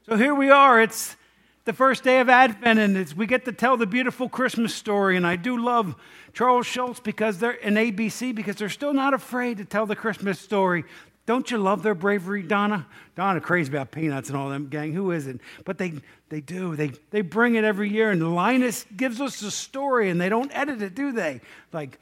So here we are. It's the first day of Advent, and we get to tell the beautiful Christmas story. And I do love Charles Schultz because they're in ABC because they're still not afraid to tell the Christmas story. Don't you love their bravery, Donna? Donna crazy about peanuts and all them gang. Who isn't? But they do. They bring it every year, and Linus gives us the story, and they don't edit it, do they? Like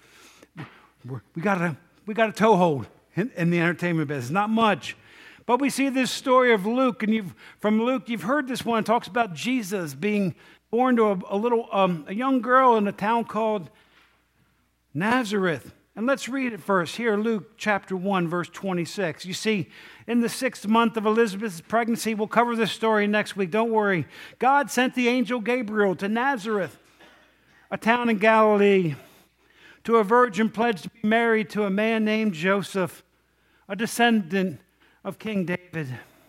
we got a toehold in the entertainment business. Not much. But we see this story of Luke, and from Luke, you've heard this one. It talks about Jesus being born to a young girl in a town called Nazareth. And let's read it first. Here, Luke chapter 1, verse 26. You see, in the 6th month of Elizabeth's pregnancy, we'll cover this story next week. Don't worry. God sent the angel Gabriel to Nazareth, a town in Galilee, to a virgin pledged to be married to a man named Joseph, a descendant of King David.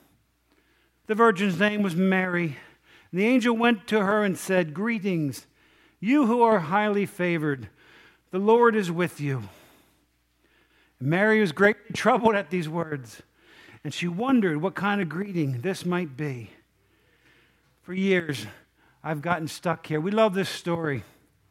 The virgin's name was Mary. The angel went to her and said, "Greetings, you who are highly favored. The Lord is with you." Mary was greatly troubled at these words, and she wondered what kind of greeting this might be. For years, I've gotten stuck here. We love this story.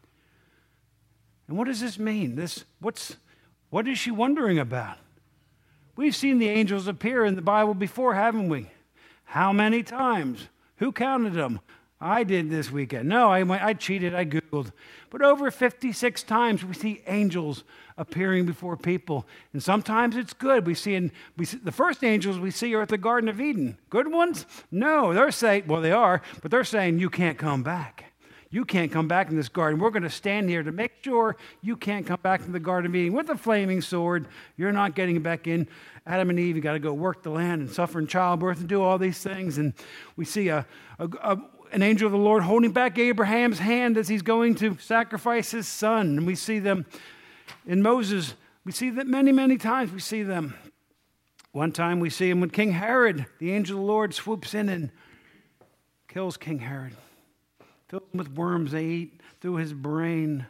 And what does this mean? What is she wondering about? We've seen the angels appear in the Bible before, haven't we? How many times? Who counted them? I did this weekend. No, I cheated. I Googled. But over 56 times we see angels appearing before people. And sometimes it's good. We see the first angels we see are at the Garden of Eden. Good ones? No, they're saying, well, they are, but they're saying you can't come back. You can't come back in this garden. We're going to stand here to make sure you can't come back in the Garden of Eden with a flaming sword. You're not getting back in. Adam and Eve, you got to go work the land and suffer in childbirth and do all these things. And we see an angel of the Lord holding back Abraham's hand as he's going to sacrifice his son. And we see them in Moses. We see that many, many times we see them. One time we see him with King Herod. The angel of the Lord swoops in and kills King Herod. Filled him with worms they eat through his brain.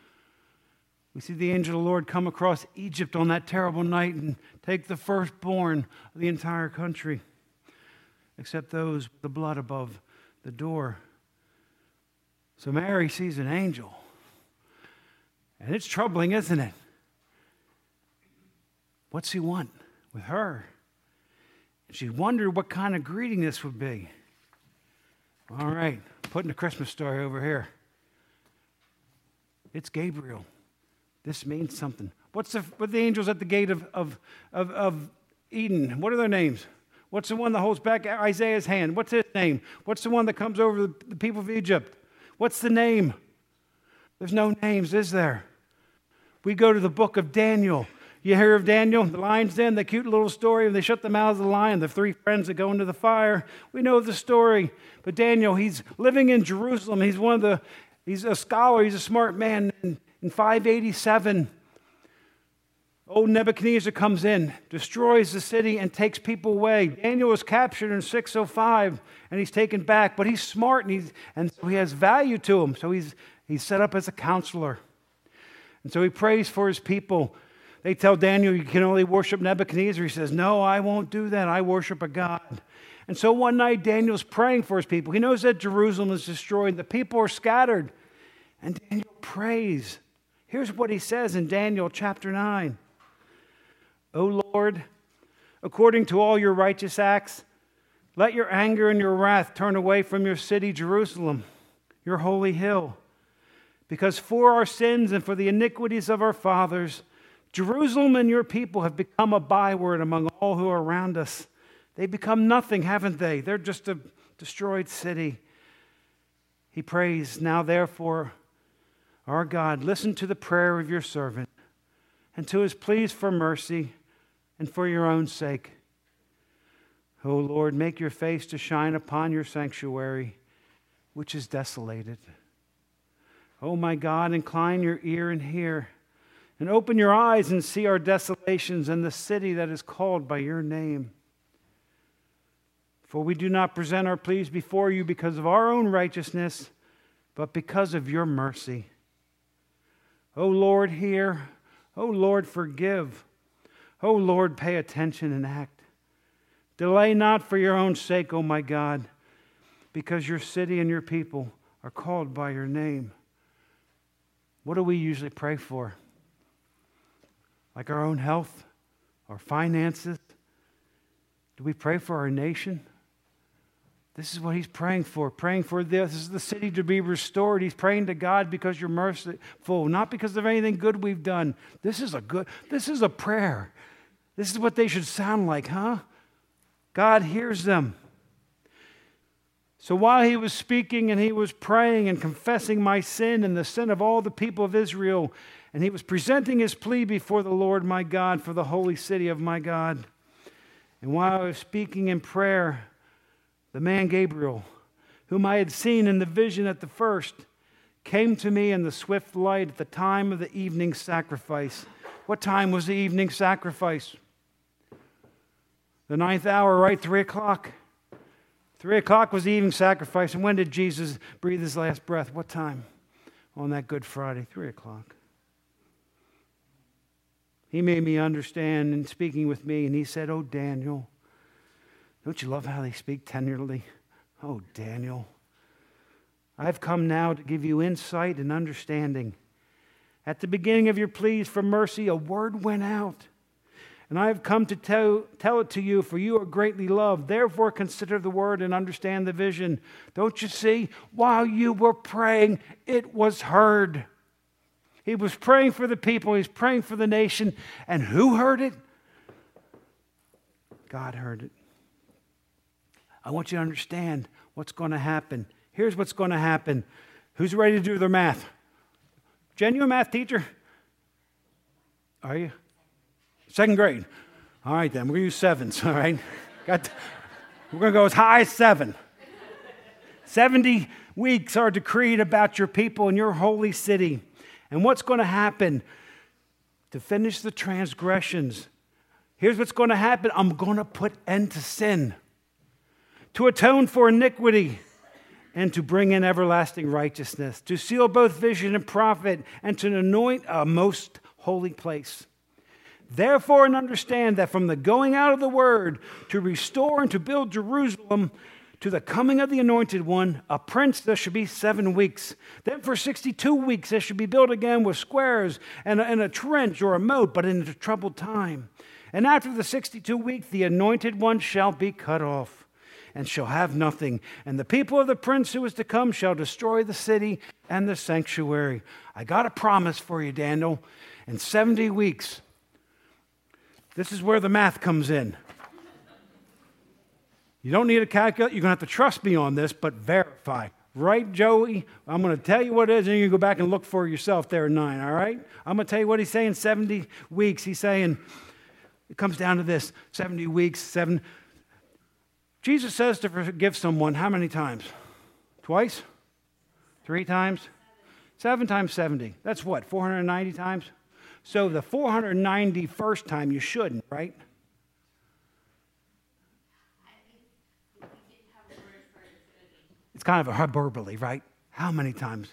We see the angel of the Lord come across Egypt on that terrible night and take the firstborn of the entire country, except those with the blood above the door. So Mary sees an angel. And it's troubling, isn't it? What's he want with her? And she wondered what kind of greeting this would be. All right, putting the Christmas story over here. It's Gabriel. This means something. What are the angels at the gate of Eden? What are their names? What's the one that holds back Isaiah's hand? What's his name? What's the one that comes over the people of Egypt? What's the name? There's no names, is there? We go to the book of Daniel. You hear of Daniel, the lion's den, the cute little story of they shut the mouths of the lion, the 3 friends that go into the fire. We know the story. But Daniel, he's living in Jerusalem. He's a scholar. He's a smart man. In 587, old Nebuchadnezzar comes in, destroys the city, and takes people away. Daniel was captured in 605, and he's taken back. But he's smart, and so he has value to him. So he's set up as a counselor. And so he prays for his people. They tell Daniel, you can only worship Nebuchadnezzar. He says, no, I won't do that. I worship a God. And so one night, Daniel's praying for his people. He knows that Jerusalem is destroyed. The people are scattered. And Daniel prays. Here's what he says in Daniel chapter 9. O Lord, according to all your righteous acts, let your anger and your wrath turn away from your city, Jerusalem, your holy hill. Because for our sins and for the iniquities of our fathers, Jerusalem and your people have become a byword among all who are around us. They've become nothing, haven't they? They're just a destroyed city. He prays, now therefore, our God, listen to the prayer of your servant and to his pleas for mercy and for your own sake. O Lord, make your face to shine upon your sanctuary, which is desolated. O my God, incline your ear and hear, and open your eyes and see our desolations and the city that is called by your name. For we do not present our pleas before you because of our own righteousness, but because of your mercy. O Lord, hear. O Lord, forgive. O Lord, pay attention and act. Delay not for your own sake, O my God. because your city and your people are called by your name. What do we usually pray for? Like our own health, our finances? Do we pray for our nation? This is what he's praying for this. This is the city to be restored. He's praying to God because you're merciful, not because of anything good we've done. This is a prayer. This is what they should sound like, huh? God hears them. So while he was speaking and he was praying and confessing my sin and the sin of all the people of Israel, and he was presenting his plea before the Lord my God for the holy city of my God. And while I was speaking in prayer, the man Gabriel, whom I had seen in the vision at the first, came to me in the swift light at the time of the evening sacrifice. What time was the evening sacrifice? The 9th hour, right? 3 o'clock. 3 o'clock was the evening sacrifice. And when did Jesus breathe his last breath? What time? On that Good Friday, 3 o'clock. He made me understand in speaking with me, and he said, "Oh, Daniel, don't you love how they speak tenderly? Oh, Daniel, I've come now to give you insight and understanding. At the beginning of your pleas for mercy, a word went out, and I have come to tell it to you, for you are greatly loved. Therefore, consider the word and understand the vision. Don't you see? While you were praying, it was heard." He was praying for the people. He was praying for the nation. And who heard it? God heard it. I want you to understand what's going to happen. Here's what's going to happen. Who's ready to do their math? Jen, you a math teacher? Are you? 2nd grade. All right, then. We're going to use sevens, all right? We're going to go as high as 7. 70 weeks are decreed about your people in your holy city. And what's going to happen? To finish the transgressions. Here's what's going to happen. I'm going to put end to sin. To atone for iniquity. And to bring in everlasting righteousness. To seal both vision and prophet. And to anoint a most holy place. Therefore, and understand that from the going out of the word to restore and to build Jerusalem, to the coming of the Anointed One, a prince, there should be 7 weeks. Then for 62 weeks, there should be built again with squares and a trench or a moat, but in a troubled time. And after the 62 weeks, the Anointed One shall be cut off and shall have nothing. And the people of the prince who is to come shall destroy the city and the sanctuary. I got a promise for you, Daniel. In 70 weeks, this is where the math comes in. You don't need a calculator. You're going to have to trust me on this, but verify. Right, Joey? I'm going to tell you what it is, and you can go back and look for yourself there at 9, all right? I'm going to tell you what he's saying, 70 weeks. He's saying, it comes down to this, 70 weeks, 7. Jesus says to forgive someone how many times? Twice? 3 times? 7 times 70. That's what, 490 times? So the 491st time you shouldn't, right? It's kind of a hyperbole, right? How many times?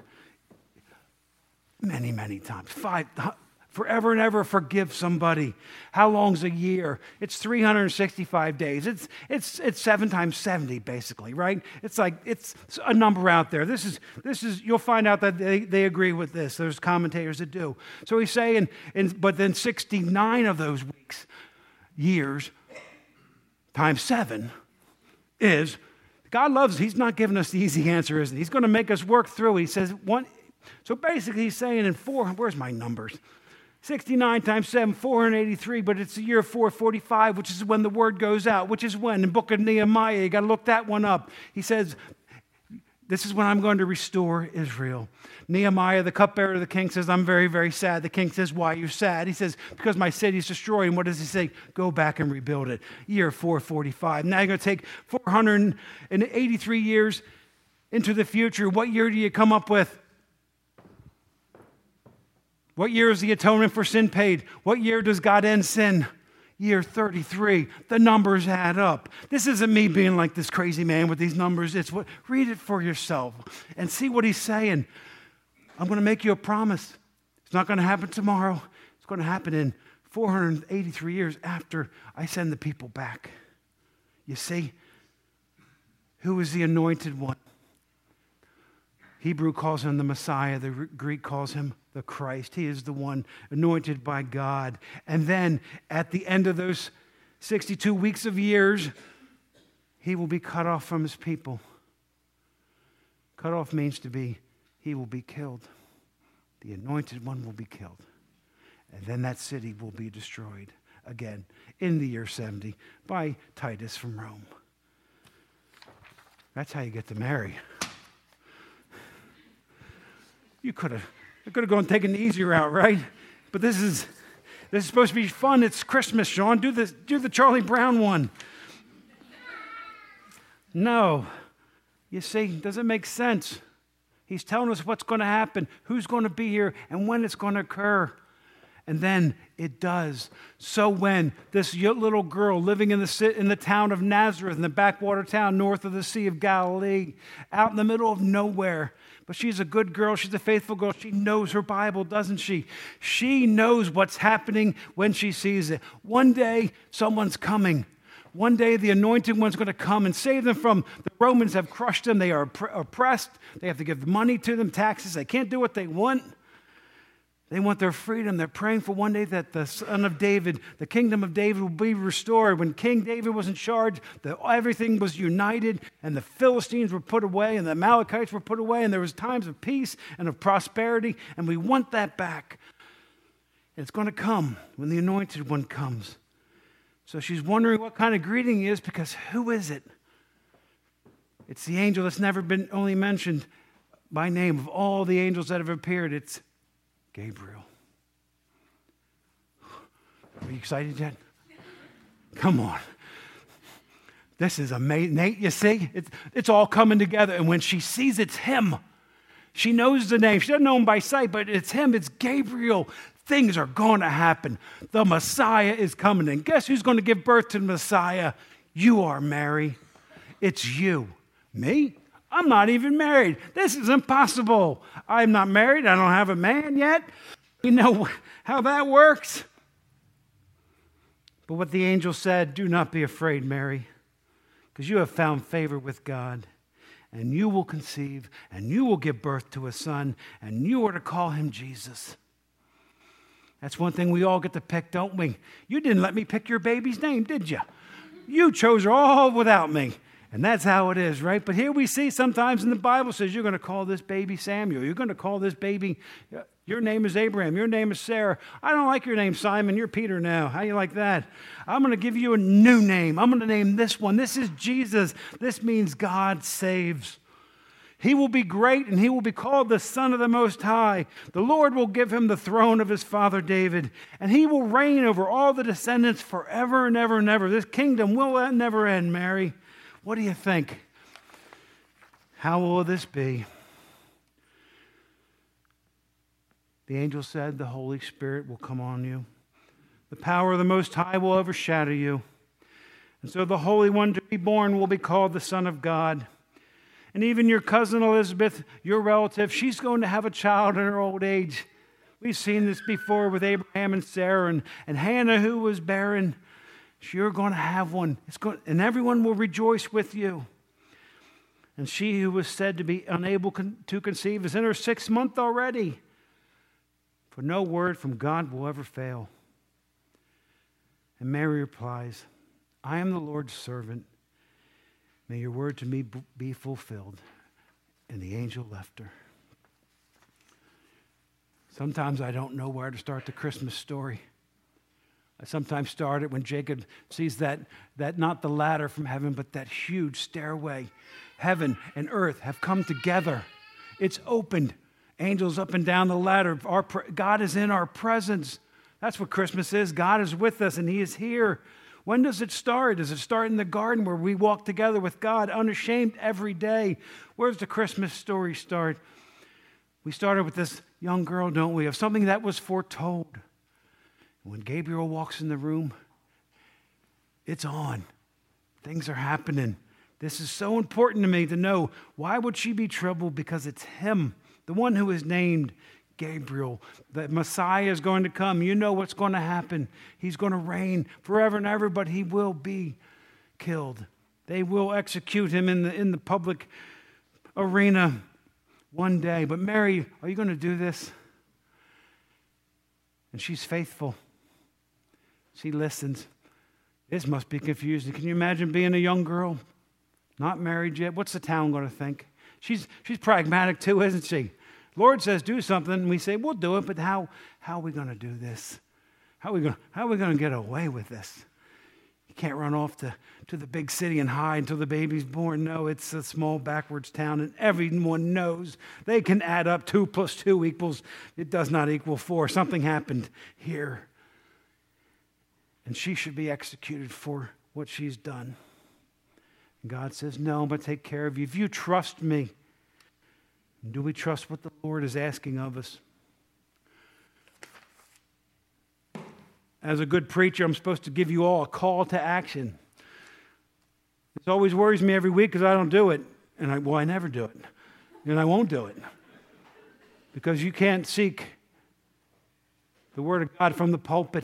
Many, many times. 5, forever and ever forgive somebody. How long's a year? It's 365 days. It's 7 times 70, basically, right? It's like, it's a number out there. This is. You'll find out that they agree with this. There's commentators that do. So he's saying, but then 69 of those weeks, years, times 7 is, God loves us. He's not giving us the easy answer, is he? He's going to make us work through it. He says, so basically he's saying in 4, where's my numbers? 69 times 7, 483, but it's the year 445, which is when the word goes out, which is when, in the book of Nehemiah, you got to look that one up. He says, this is when I'm going to restore Israel. Nehemiah, the cupbearer of the king, says, I'm very, very sad. The king says, why are you sad? He says, because my city is destroyed. And what does he say? Go back and rebuild it. Year 445. Now you're going to take 483 years into the future. What year do you come up with? What year is the atonement for sin paid? What year does God end sin? Year 33. The numbers add up. This isn't me being like this crazy man with these numbers. It's what, read it for yourself and see what he's saying. I'm going to make you a promise. It's not going to happen tomorrow. It's going to happen in 483 years after I send the people back. You see? Who is the anointed one? Hebrew calls him the Messiah. The Greek calls him the Christ. He is the one anointed by God. And then at the end of those 62 weeks of years, he will be cut off from his people. Cut off means he will be killed. The anointed one will be killed. And then that city will be destroyed again in the year 70 by Titus from Rome. That's how you get to Mary. You could have gone and taken the easy route, right? But this is supposed to be fun. It's Christmas, Sean. Do the Charlie Brown one. No. You see, does it make sense? He's telling us what's going to happen, who's going to be here, and when it's going to occur. And then it does. So when this little girl living in the town of Nazareth, in the backwater town north of the Sea of Galilee, out in the middle of nowhere, but she's a good girl, she's a faithful girl, she knows her Bible, doesn't she? She knows what's happening when she sees it. One day, someone's coming. One day, the anointed one's going to come and save them from the Romans have crushed them. They are oppressed. They have to give money to them, taxes. They can't do what they want. They want their freedom. They're praying for one day that the son of David, the kingdom of David will be restored. When King David was in charge, everything was united and the Philistines were put away and the Amalekites were put away and there was times of peace and of prosperity, and we want that back. And it's going to come when the anointed one comes. So she's wondering what kind of greeting he is, because who is it? It's the angel that's never been only mentioned by name. Of all the angels that have appeared, it's Gabriel. Are you excited yet? Come on. This is amazing. Nate, you see? It's all coming together. And when she sees it's him, she knows the name. She doesn't know him by sight, but it's him. It's Gabriel. Things are going to happen. The Messiah is coming. And guess who's going to give birth to the Messiah? You are, Mary. It's you. Me? I'm not even married. This is impossible. I'm not married. I don't have a man yet. You know how that works? But what the angel said, do not be afraid, Mary, because you have found favor with God, and you will conceive, and you will give birth to a son, and you are to call him Jesus. That's one thing we all get to pick, don't we? You didn't let me pick your baby's name, did you? You chose her all without me. And that's how it is, right? But here we see sometimes in the Bible says you're going to call this baby Samuel. You're going to call this baby, your name is Abraham. Your name is Sarah. I don't like your name, Simon. You're Peter now. How you like that? I'm going to give you a new name. I'm going to name this one. This is Jesus. This means God saves. He will be great, and he will be called the Son of the Most High. The Lord will give him the throne of his father David, and he will reign over all the descendants forever and ever and ever. This kingdom will never end, Mary. What do you think? How will this be? The angel said, the Holy Spirit will come on you. The power of the Most High will overshadow you. And so the Holy One to be born will be called the Son of God. And even your cousin Elizabeth, your relative, she's going to have a child in her old age. We've seen this before with Abraham and Sarah and Hannah, who was barren. You're going to have one. And everyone will rejoice with you. And she who was said to be unable to conceive is in her 6th month already. For no word from God will ever fail. And Mary replies, I am the Lord's servant. May your word to me be fulfilled. And the angel left her. Sometimes I don't know where to start the Christmas story. I sometimes start it when Jacob sees that not the ladder from heaven, but that huge stairway. Heaven and earth have come together. It's opened. Angels up and down the ladder. God is in our presence. That's what Christmas is. God is with us and he is here. When does it start? Does it start in the garden where we walk together with God unashamed every day? Where does the Christmas story start? We started with this young girl, don't we, of something that was foretold. When Gabriel walks in the room, it's on. Things are happening. This is so important to me to know. Why would she be troubled? Because it's him, the one who is named Gabriel. The Messiah is going to come. You know what's going to happen. He's going to reign forever and ever, but he will be killed. They will execute him in the public arena one day. But Mary, are you going to do this? And she's faithful. She listens. This must be confusing. Can you imagine being a young girl, not married yet? What's the town going to think? She's pragmatic too, isn't she? Lord says do something, and we say we'll do it, but how are we going to do this? How are we going to get away with this? You can't run off to the big city and hide until the baby's born. No, it's a small backwards town, and everyone knows they can add up 2 + 2 equals, it does not equal 4. Something happened here. And she should be executed for what she's done. And God says, no, I'm going to take care of you. If you trust me, do we trust what the Lord is asking of us? As a good preacher, I'm supposed to give you all a call to action. This always worries me every week because I don't do it. And I never do it. And I won't do it. Because you can't seek the Word of God from the pulpit.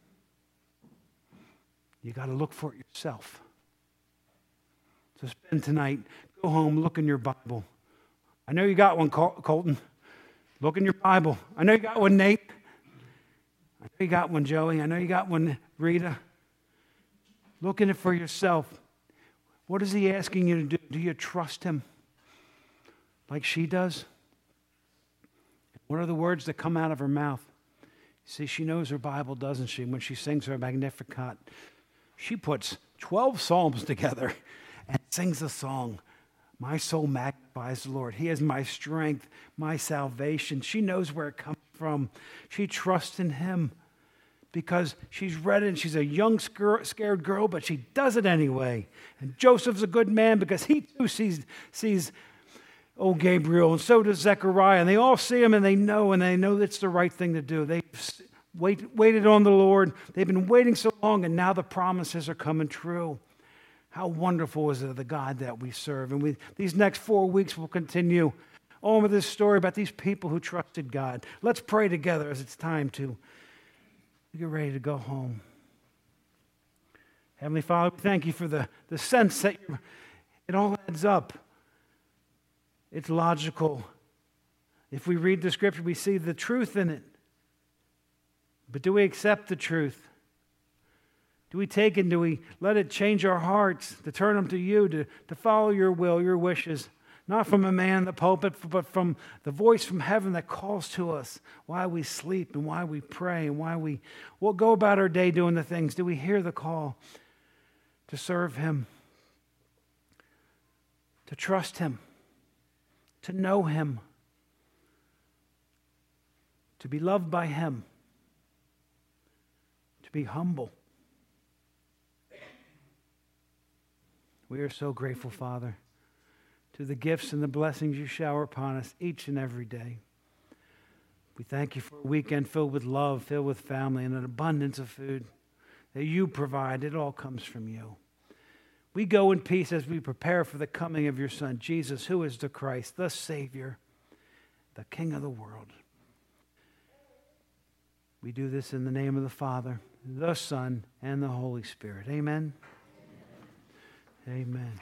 You got to look for it yourself. So spend tonight, go home, look in your Bible. I know you got one, Colton. Look in your Bible. I know you got one, Nate. I know you got one, Joey. I know you got one, Rita. Look in it for yourself. What is he asking you to do? Do you trust him like she does? What are the words that come out of her mouth? See, she knows her Bible, doesn't she? When she sings her Magnificat, she puts 12 psalms together and sings a song. My soul magnifies the Lord. He is my strength, my salvation. She knows where it comes from. She trusts in him because she's read it and she's a young, scared girl, but she does it anyway. And Joseph's a good man because he too sees old Gabriel, and so does Zechariah. And they all see him and they know that's the right thing to do. They've waited on the Lord. They've been waiting so long, and now the promises are coming true. How wonderful is it, the God that we serve? And these next 4 weeks will continue on with this story about these people who trusted God. Let's pray together as it's time to get ready to go home. Heavenly Father, we thank you for the sense that it all adds up. It's logical. If we read the Scripture, we see the truth in it. But do we accept the truth? Do we take it and do we let it change our hearts, to turn them to you, to follow your will, your wishes, not from a man in the pulpit, but from the voice from heaven that calls to us why we sleep and why we pray and why we'll go about our day doing the things. Do we hear the call to serve him, to trust him, to know him, to be loved by him, to be humble? We are so grateful, Father, to the gifts and the blessings you shower upon us each and every day. We thank you for a weekend filled with love, filled with family, and an abundance of food that you provide. It all comes from you. We go in peace as we prepare for the coming of your Son, Jesus, who is the Christ, the Savior, the King of the world. We do this in the name of the Father, the Son, and the Holy Spirit. Amen. Amen.